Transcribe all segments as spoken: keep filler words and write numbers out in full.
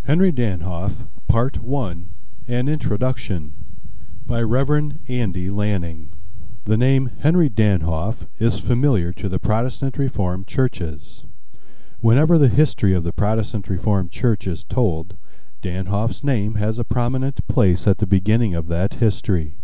Henry Danhoff, Part one, An Introduction, by Reverend Andy Lanning. The name Henry Danhoff is familiar to the Protestant Reformed churches. Whenever the history of the Protestant Reformed Church is told, Danhoff's name has a prominent place at the beginning of that history.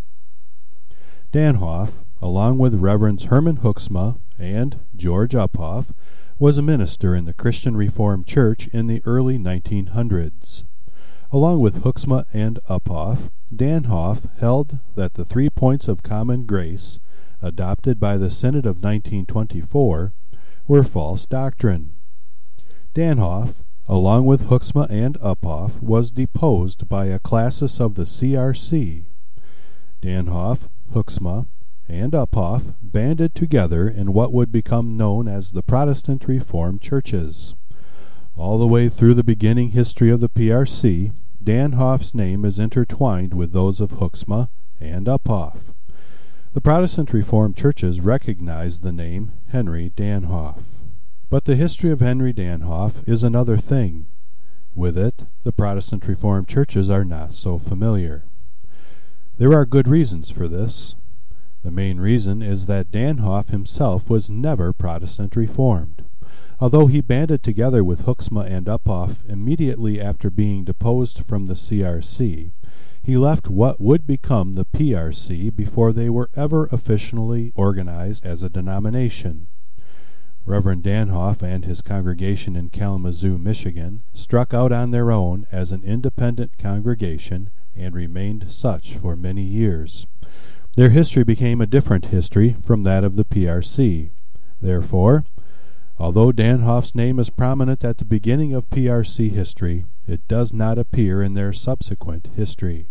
Danhoff, along with Reverends Herman Hoeksema and George Uphoff, was a minister in the Christian Reformed Church in the early nineteen hundreds. Along with Hoeksema and Uphoff, Danhoff held that the three points of common grace, adopted by the Synod of nineteen twenty-four, were false doctrine. Danhoff, along with Hoeksema and Uphoff, was deposed by a classis of the C R C. Danhoff, Hoeksema, and Uphoff banded together in what would become known as the Protestant Reformed Churches. All the way through the beginning history of the P R C, Danhoff's name is intertwined with those of Hoeksema and Uphoff. The Protestant Reformed Churches recognized the name Henry Danhoff. But the history of Henry Danhoff is another thing. With it, the Protestant Reformed Churches are not so familiar. There are good reasons for this. The main reason is that Danhoff himself was never Protestant Reformed. Although he banded together with Hoeksema and Uphoff immediately after being deposed from the C R C, he left what would become the P R C before they were ever officially organized as a denomination. Reverend Danhoff and his congregation in Kalamazoo, Michigan, struck out on their own as an independent congregation and remained such for many years. Their history became a different history from that of the P R C. Therefore, although Danhoff's name is prominent at the beginning of P R C history, it does not appear in their subsequent history.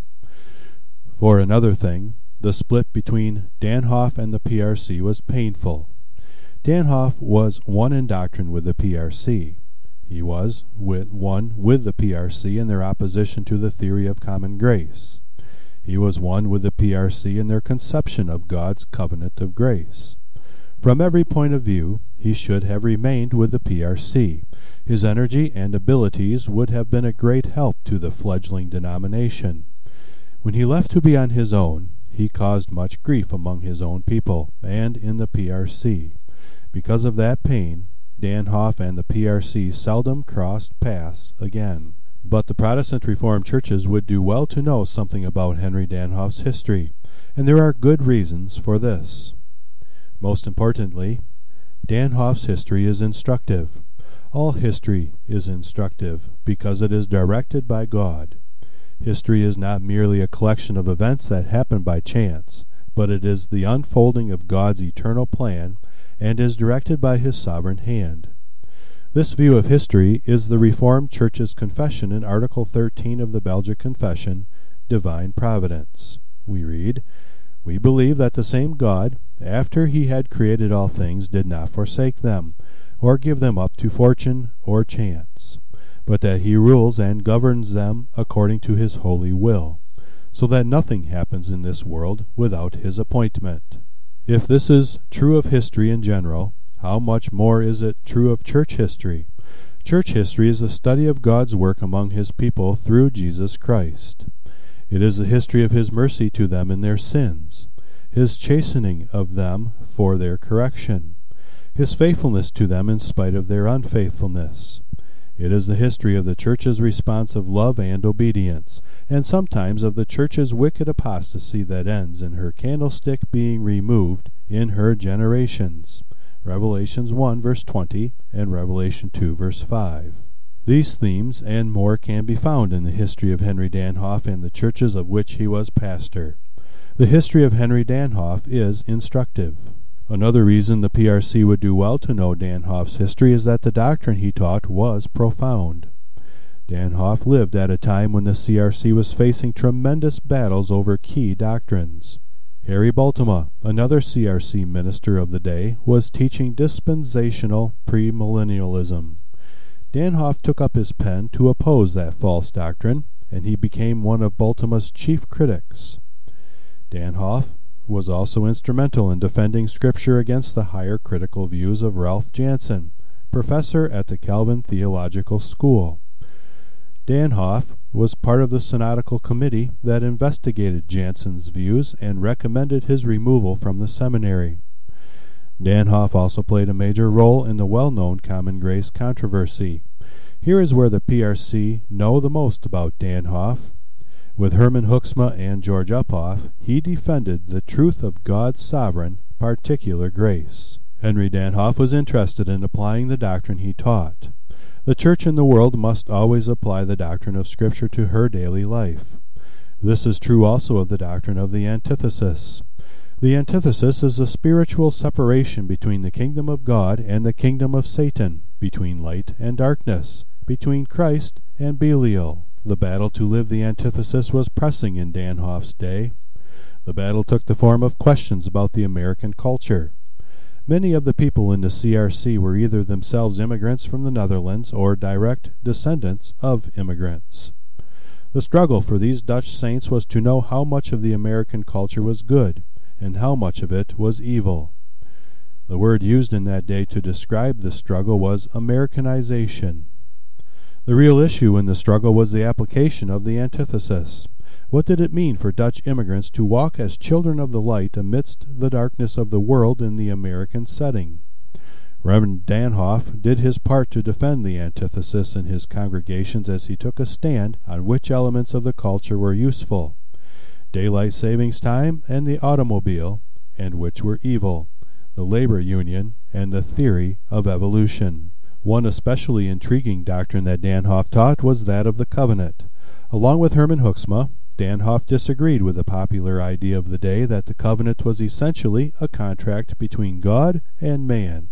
For another thing, the split between Danhoff and the P R C was painful. Danhoff was one in doctrine with the P R C. He was with one with the P R C in their opposition to the theory of common grace. He was one with the P R C in their conception of God's covenant of grace. From every point of view, he should have remained with the P R C. His energy and abilities would have been a great help to the fledgling denomination. When he left to be on his own, he caused much grief among his own people and in the P R C. Because of that pain, Danhoff and the P R C seldom crossed paths again. But the Protestant Reformed churches would do well to know something about Henry Danhoff's history, and there are good reasons for this. Most importantly, Danhoff's history is instructive. All history is instructive because it is directed by God. History is not merely a collection of events that happen by chance, but it is the unfolding of God's eternal plan and is directed by His sovereign hand. This view of history is the Reformed Church's confession in Article thirteen of the Belgic Confession, Divine Providence. We read, "We believe that the same God, after He had created all things, did not forsake them, or give them up to fortune or chance, but that He rules and governs them according to His holy will, so that nothing happens in this world without His appointment." If this is true of history in general, how much more is it true of church history? Church history is the study of God's work among His people through Jesus Christ. It is the history of His mercy to them in their sins, His chastening of them for their correction, His faithfulness to them in spite of their unfaithfulness. It is the history of the Church's response of love and obedience, and sometimes of the Church's wicked apostasy that ends in her candlestick being removed in her generations. Revelations one, verse twenty, and Revelation two, verse five. These themes and more can be found in the history of Henry Danhoff and the churches of which he was pastor. The history of Henry Danhoff is instructive. Another reason the P R C would do well to know Danhoff's history is that the doctrine he taught was profound. Danhoff lived at a time when the C R C was facing tremendous battles over key doctrines. Harry Bultema, another C R C minister of the day, was teaching dispensational premillennialism. Danhoff took up his pen to oppose that false doctrine, and he became one of Bultema's chief critics. Danhoff was also instrumental in defending Scripture against the higher critical views of Ralph Jansen, professor at the Calvin Theological School. Danhoff was part of the synodical committee that investigated Jansen's views and recommended his removal from the seminary. Danhoff also played a major role in the well-known Common Grace controversy. Here is where the P R C know the most about Danhoff. With Herman Hoeksema and George Uphoff, he defended the truth of God's sovereign, particular grace. Henry Danhoff was interested in applying the doctrine he taught. The church in the world must always apply the doctrine of Scripture to her daily life. This is true also of the doctrine of the antithesis. The antithesis is a spiritual separation between the kingdom of God and the kingdom of Satan, between light and darkness, between Christ and Belial. The battle to live the antithesis was pressing in Danhoff's day. The battle took the form of questions about the American culture. Many of the people in the C R C were either themselves immigrants from the Netherlands or direct descendants of immigrants. The struggle for these Dutch saints was to know how much of the American culture was good and how much of it was evil. The word used in that day to describe this struggle was Americanization. The real issue in the struggle was the application of the antithesis. What did it mean for Dutch immigrants to walk as children of the light amidst the darkness of the world in the American setting? Reverend Danhoff did his part to defend the antithesis in his congregations as he took a stand on which elements of the culture were useful, daylight savings time and the automobile, and which were evil, the labor union and the theory of evolution. One especially intriguing doctrine that Danhoff taught was that of the covenant. Along with Herman Hoeksema, Danhoff disagreed with the popular idea of the day that the covenant was essentially a contract between God and man.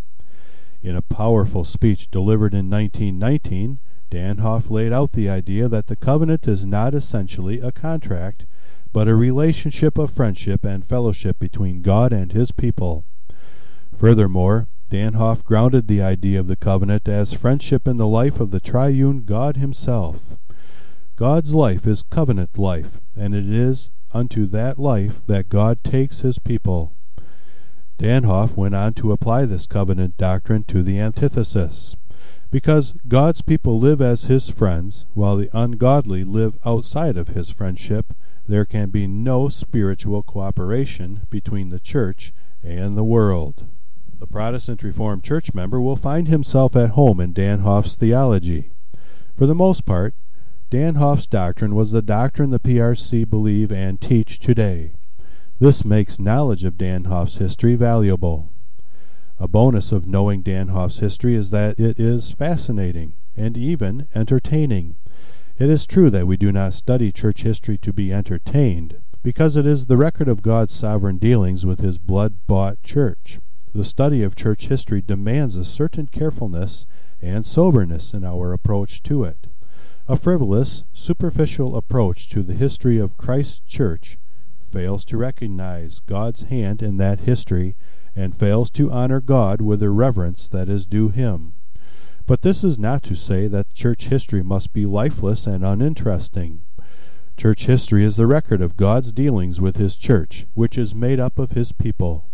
In a powerful speech delivered in nineteen nineteen, Danhoff laid out the idea that the covenant is not essentially a contract, but a relationship of friendship and fellowship between God and his people. Furthermore, Danhoff grounded the idea of the covenant as friendship in the life of the triune God himself. God's life is covenant life, and it is unto that life that God takes his people. Danhoff went on to apply this covenant doctrine to the antithesis. Because God's people live as his friends, while the ungodly live outside of his friendship, there can be no spiritual cooperation between the church and the world. The Protestant Reformed Church member will find himself at home in Danhoff's theology. For the most part, Danhoff's doctrine was the doctrine the P R C believe and teach today. This makes knowledge of Danhoff's history valuable. A bonus of knowing Danhoff's history is that it is fascinating and even entertaining. It is true that we do not study church history to be entertained, because it is the record of God's sovereign dealings with his blood-bought church. The study of church history demands a certain carefulness and soberness in our approach to it. A frivolous, superficial approach to the history of Christ's church fails to recognize God's hand in that history and fails to honor God with the reverence that is due him. But this is not to say that church history must be lifeless and uninteresting. Church history is the record of God's dealings with his church, which is made up of his people.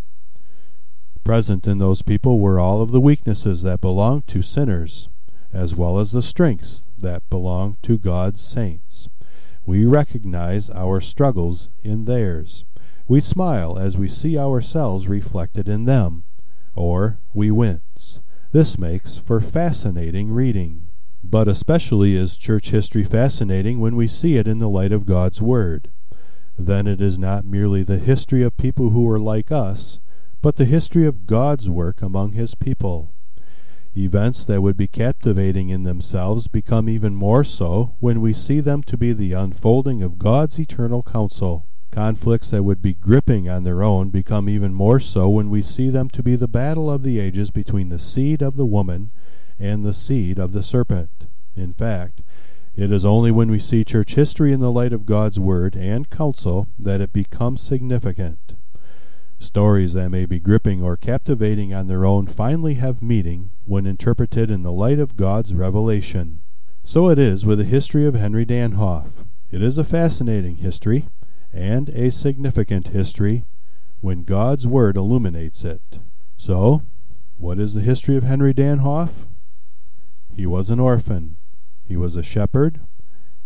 Present in those people were all of the weaknesses that belong to sinners, as well as the strengths that belong to God's saints. We recognize our struggles in theirs. We smile as we see ourselves reflected in them, or we wince. This makes for fascinating reading. But especially is church history fascinating when we see it in the light of God's Word. Then it is not merely the history of people who are like us, but the history of God's work among his people. Events that would be captivating in themselves become even more so when we see them to be the unfolding of God's eternal counsel. Conflicts that would be gripping on their own become even more so when we see them to be the battle of the ages between the seed of the woman and the seed of the serpent. In fact, it is only when we see church history in the light of God's Word and counsel that it becomes significant. Stories that may be gripping or captivating on their own finally have meaning when interpreted in the light of God's revelation. So it is with the history of Henry Danhoff. It is a fascinating history, and a significant history, when God's Word illuminates it. So, what is the history of Henry Danhoff? He was an orphan. He was a shepherd,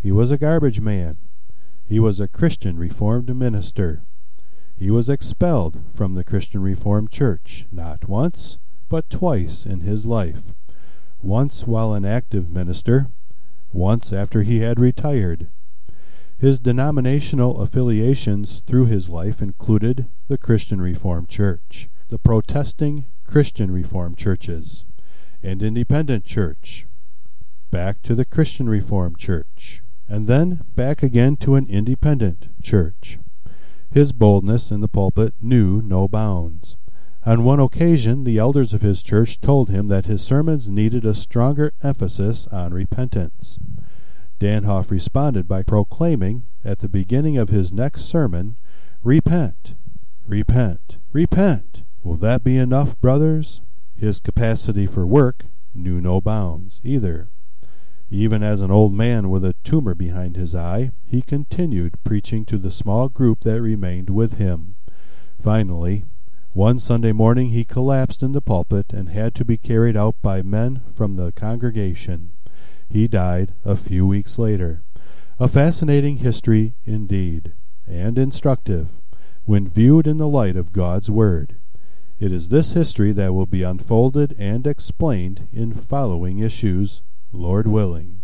He was a garbage man. He was a Christian Reformed minister. He was expelled from the Christian Reformed Church, not once, but twice in his life. Once while an active minister, once after he had retired. His denominational affiliations through his life included the Christian Reformed Church, the protesting Christian Reformed churches, and Independent Church, back to the Christian Reformed Church, and then back again to an Independent Church. His boldness in the pulpit knew no bounds. On one occasion, the elders of his church told him that his sermons needed a stronger emphasis on repentance. Danhoff responded by proclaiming, at the beginning of his next sermon, "Repent, repent, repent. Will that be enough, brothers?" His capacity for work knew no bounds either. Even as an old man with a tumor behind his eye, he continued preaching to the small group that remained with him. Finally, one Sunday morning he collapsed in the pulpit and had to be carried out by men from the congregation. He died a few weeks later. A fascinating history indeed, and instructive, when viewed in the light of God's Word. It is this history that will be unfolded and explained in following issues, Lord willing.